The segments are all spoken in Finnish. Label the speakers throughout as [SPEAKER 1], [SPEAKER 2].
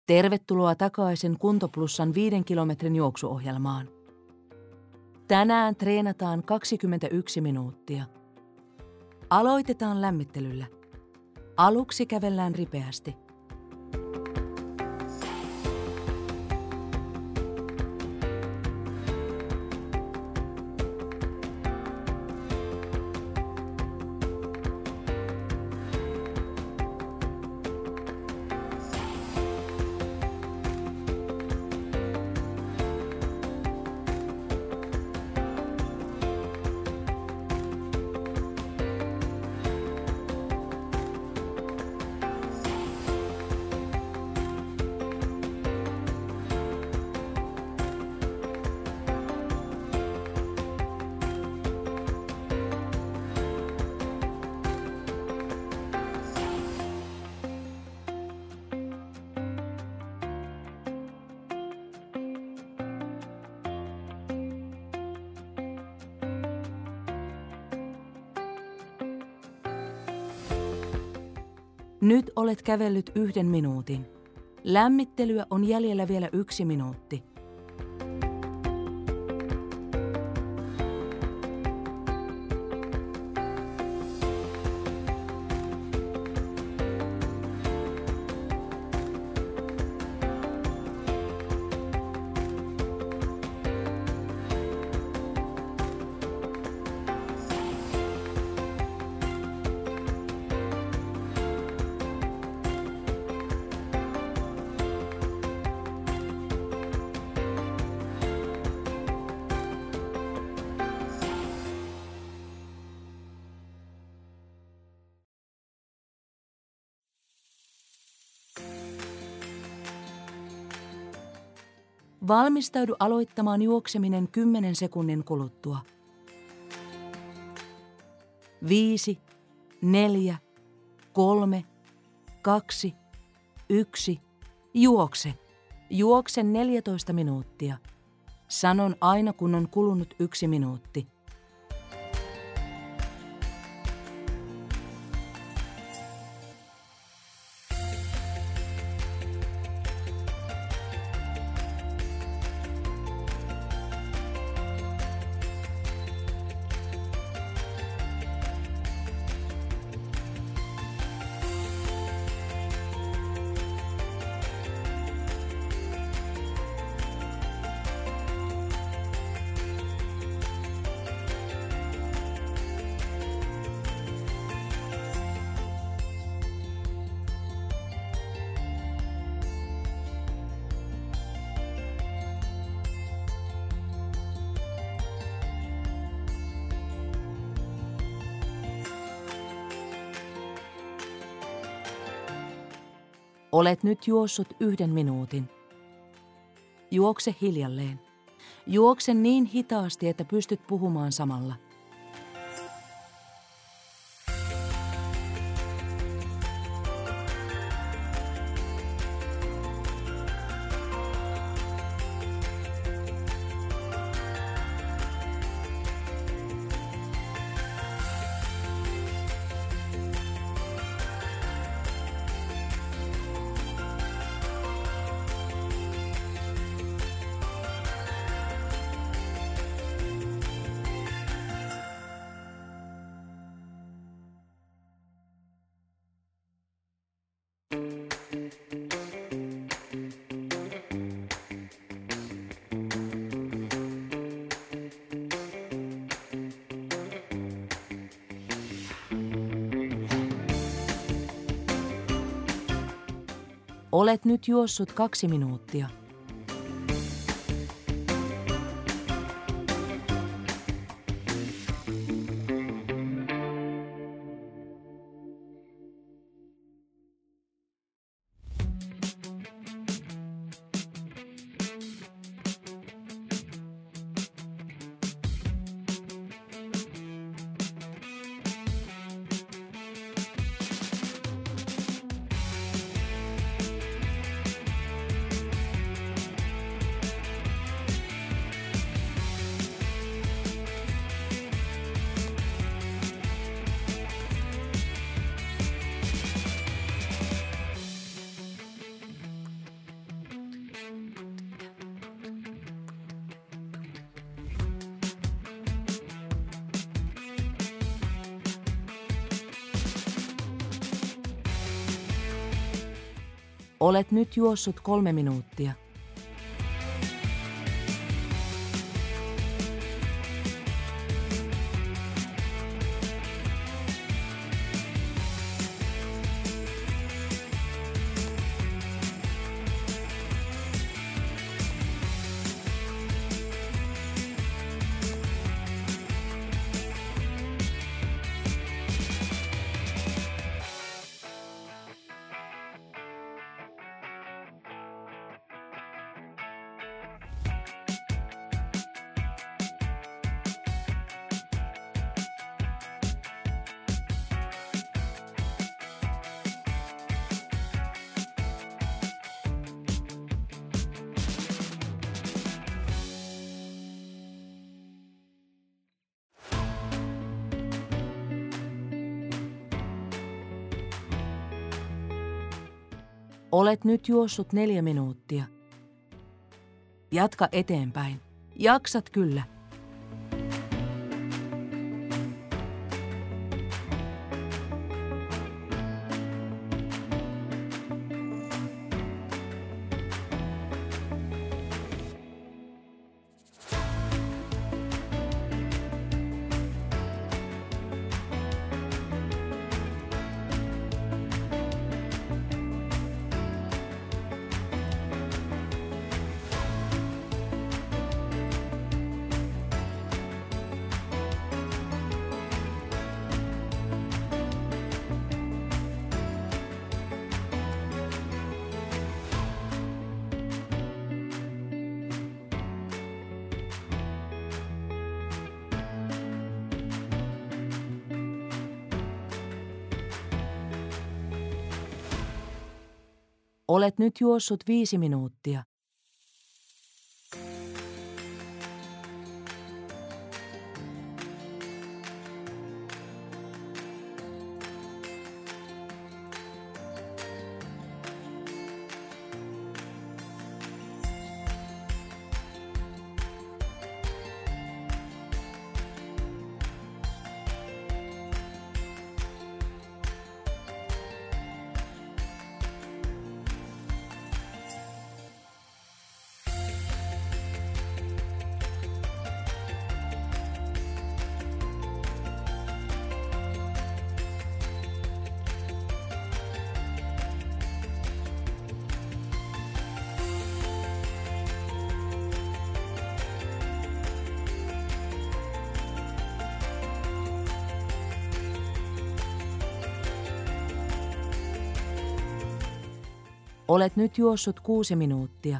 [SPEAKER 1] Tervetuloa takaisin Kuntoplussan 5 kilometrin juoksuohjelmaan. Tänään treenataan 21 minuuttia. Aloitetaan lämmittelyllä. Aluksi kävellään ripeästi. Nyt olet kävellyt 1 minuutin. Lämmittelyä on jäljellä vielä 1 minuutti. Valmistaudu aloittamaan juokseminen 10 sekunnin kuluttua. 5, 4, 3, 2, 1. Juokse. Juokse 14 minuuttia. Sanon aina, kun on kulunut 1 minuutti. Olet nyt juossut 1 minuutin. Juokse hiljalleen. Juokse niin hitaasti, että pystyt puhumaan samalla. Olet nyt juossut 2 minuuttia. Olet nyt juossut 3 minuuttia. Olet nyt juossut 4 minuuttia. Jatka eteenpäin. Jaksat kyllä. Olet nyt juossut 5 minuuttia. Olet nyt juossut 6 minuuttia.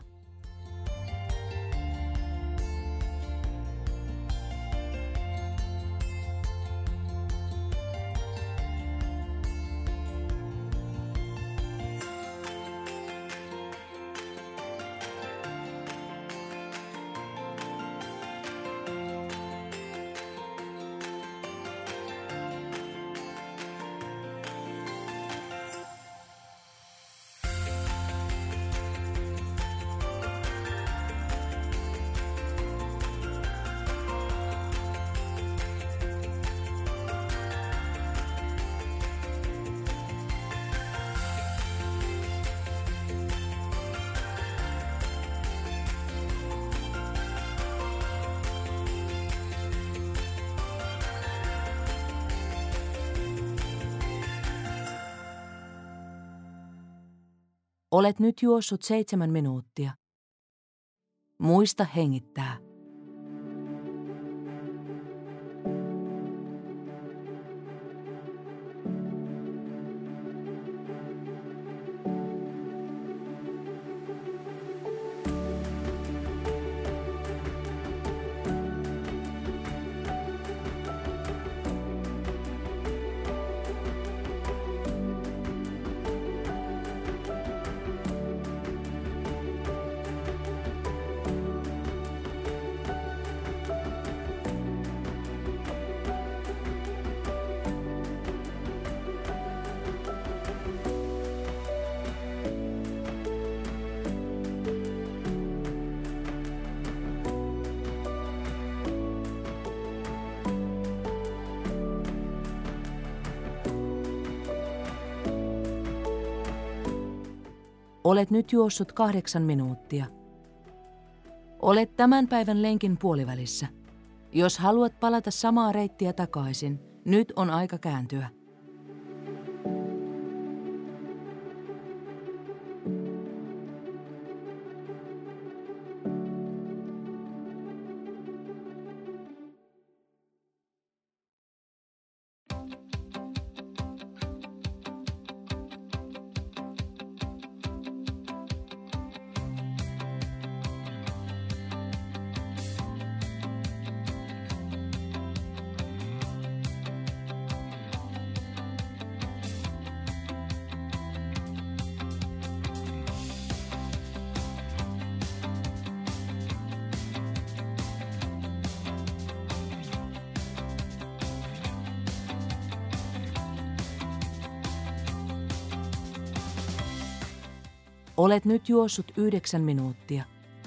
[SPEAKER 1] Olet nyt juossut 7 minuuttia. Muista hengittää. Olet nyt juossut 8 minuuttia. Olet tämän päivän lenkin puolivälissä. Jos haluat palata samaa reittiä takaisin, nyt on aika kääntyä. Olet nyt juossut 9 minuuttia.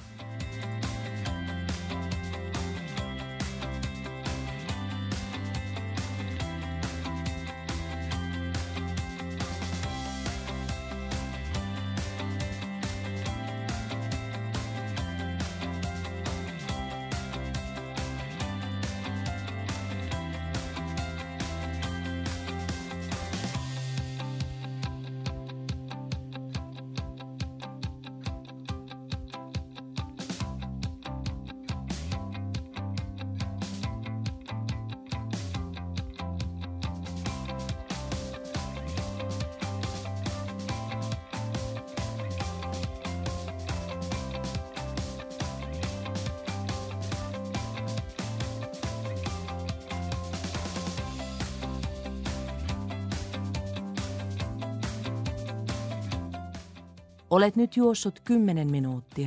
[SPEAKER 1] Olet nyt juossut 10 minuuttia.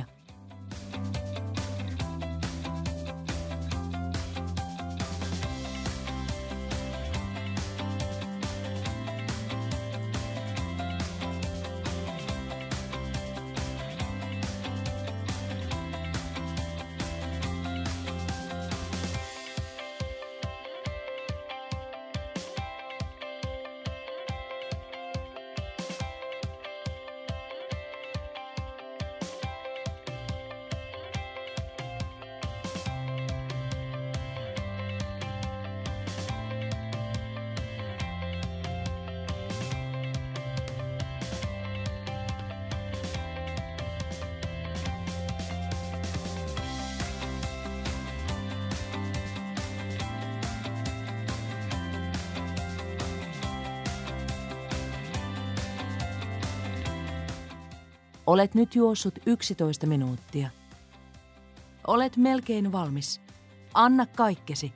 [SPEAKER 1] Olet nyt juossut 11 minuuttia. Olet melkein valmis. Anna kaikkesi.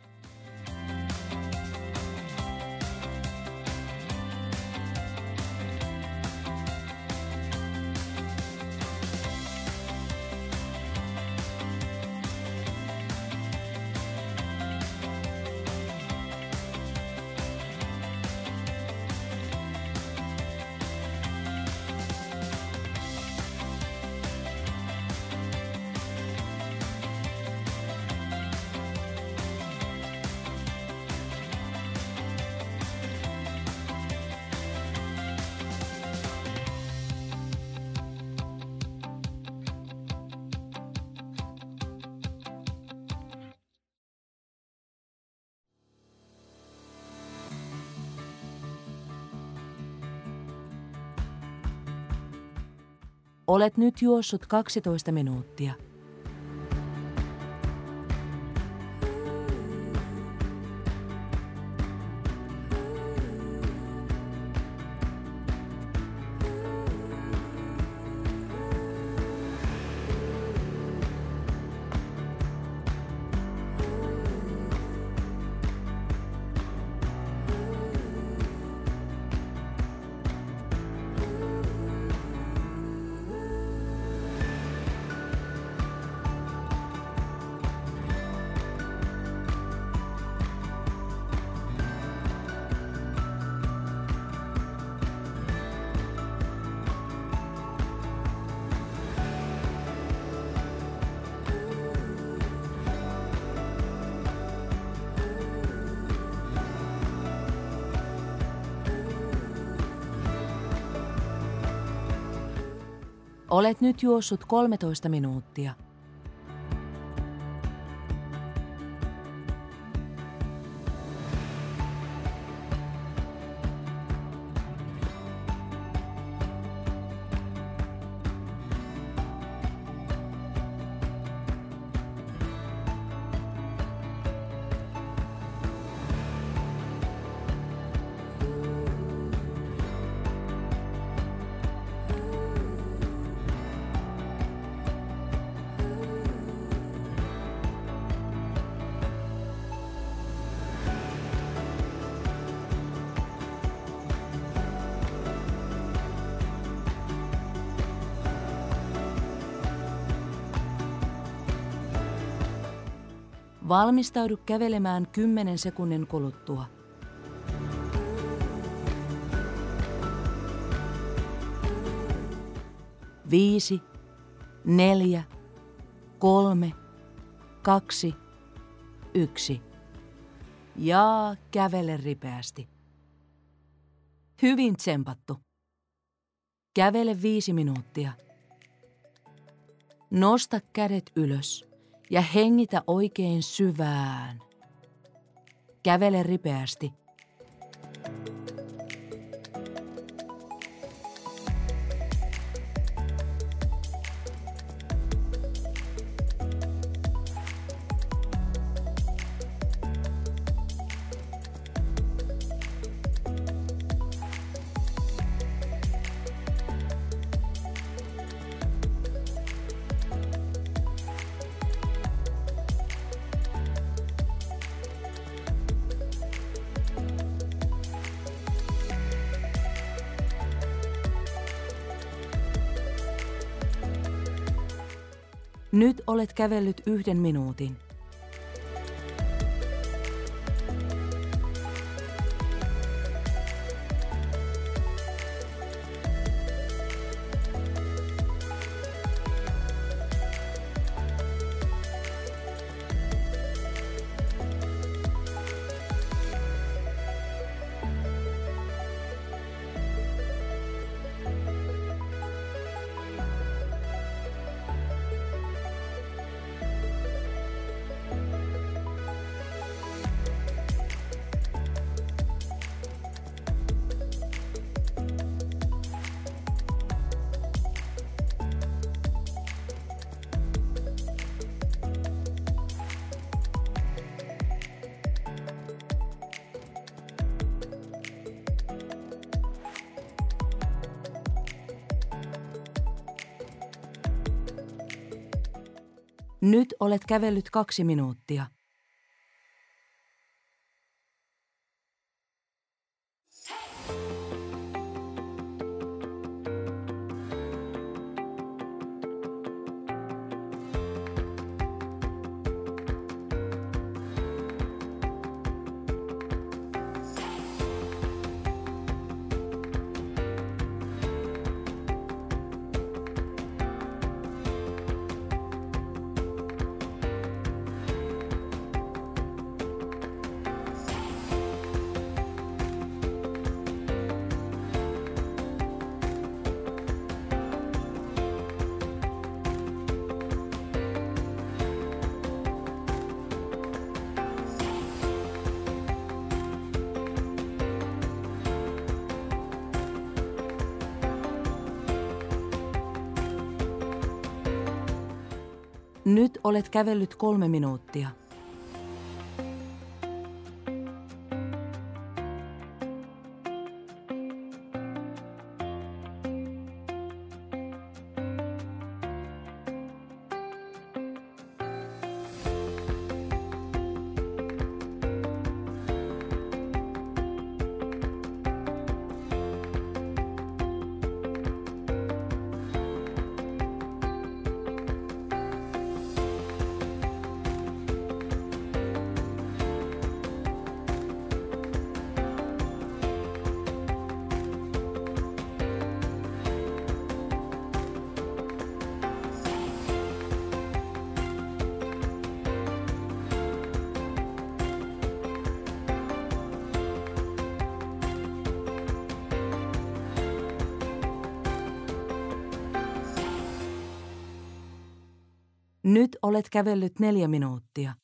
[SPEAKER 1] Olet nyt juossut 12 minuuttia. Olet nyt juossut 13 minuuttia. Valmistaudu kävelemään 10 sekunnin kuluttua. 5, 4, 3, 2, 1. Ja kävele ripeästi. Hyvin tsempattu. Kävele 5 minuuttia. Nosta kädet ylös ja hengitä oikein syvään. Kävele ripeästi. Nyt olet kävellyt 1 minuutin. Nyt olet kävellyt 2 minuuttia. Nyt olet kävellyt 3 minuuttia. Nyt olet kävellyt 4 minuuttia.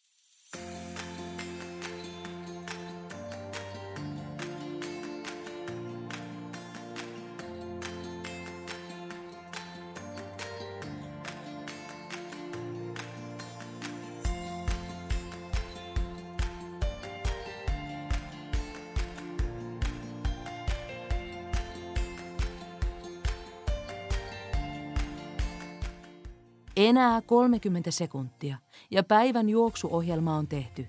[SPEAKER 1] Enää 30 sekuntia ja päivän juoksuohjelma on tehty.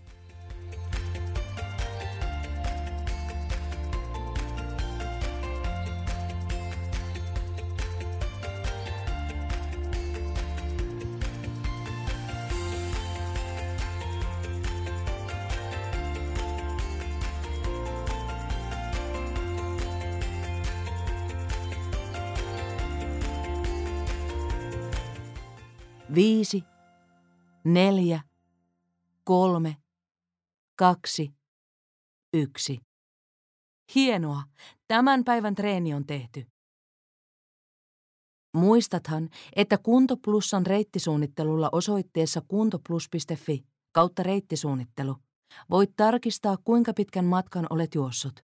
[SPEAKER 1] Viisi, 4, 3, 2, 1. Hienoa, tämän päivän treeni on tehty. Muistathan, että Kunto Plusan reittisuunnittelulla osoitteessa kuntoplus.fi/reittisuunnittelu voit tarkistaa, kuinka pitkän matkan olet juossut.